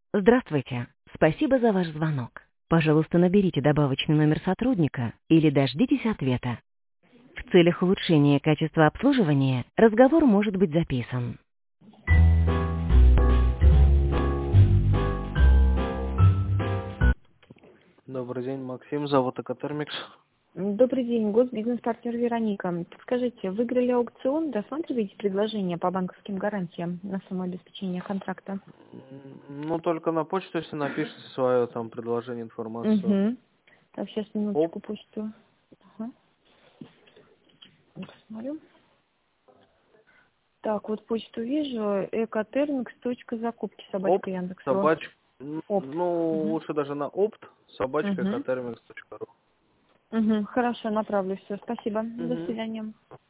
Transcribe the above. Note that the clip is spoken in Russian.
Здравствуйте. Спасибо за ваш звонок. Пожалуйста, наберите добавочный номер сотрудника или дождитесь ответа. В целях улучшения качества обслуживания разговор может быть записан. Добрый день, Максим, завод Экотермикс. Добрый день, госбизнес-партнер Вероника. Скажите, выиграли аукцион, рассматриваете предложение по банковским гарантиям на самообеспечение контракта? Ну, только на почту, если напишите свое там предложение, информацию. Угу. Так, сейчас минуточку почту. Ага. Посмотрю. Так, вот почту вижу. Экотермикс.закупки, собачка Яндекс.ру. Опт. Ну, Угу. лучше даже на опт, собачка Угу. экотермикс.ру. Угу. Хорошо, направлю все. Спасибо. До Угу. свидания.